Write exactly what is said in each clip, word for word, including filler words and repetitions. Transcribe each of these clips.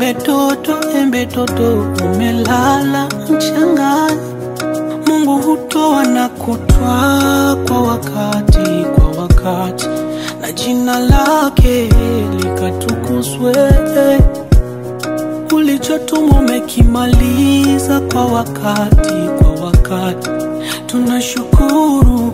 Embe toto, embe toto, umelala mchangani. Mungu hutoa na kutoa kwa wakati, kwa wakati, na jina lake likatukuzwe. Ulichotumwa umekimaliza kwa wakati, kwa wakati, tunashukuru.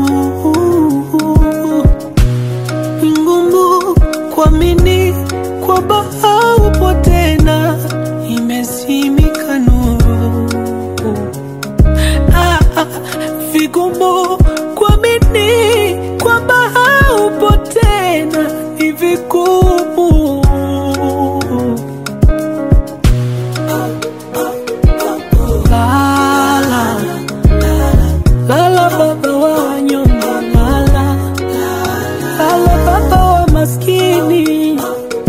Ngumu kuamini kwamba haupo tena, imezimika nuru. Ah, ah, vigumu kuamini kwamba haupo tena, ni vigumu. Lala, lala baba wa wanyonge, lala, lala baba wa maskini,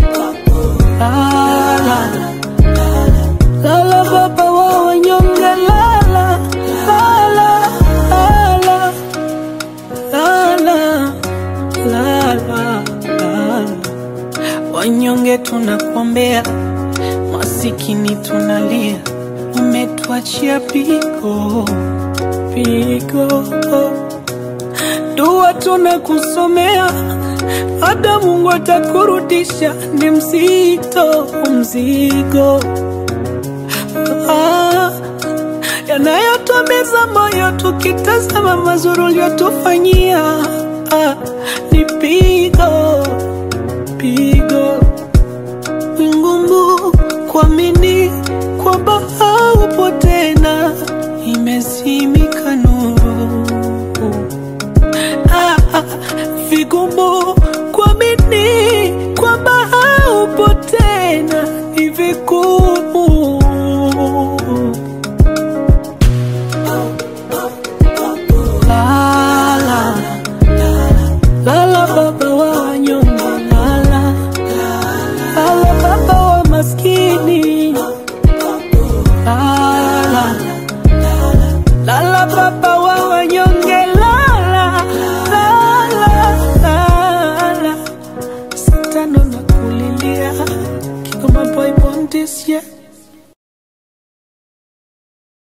lala, lala baba wa wanyonge, lala, lala, lala, lala, lala, lala. Wanyonge tunakuombea, masikini tunalia, umetuachia pigo, pigo. Dua tunakusomea, hata Mungu atakurudisha, ni mzito mzigo. Ah, yanayotumiza moyo tukitazama mazuri uliyotufanyia. Ah, ni pigo, pigo. Ngumu kuamini kwamba haupo tena, imezimika nuru. Ah, ah, vigumu kuamini kwamba haupo tena, ni vigumu. Lala, lala baba wa wanyonge, lala, lala baba wa maskini, lala, lala baba wa wanyonge.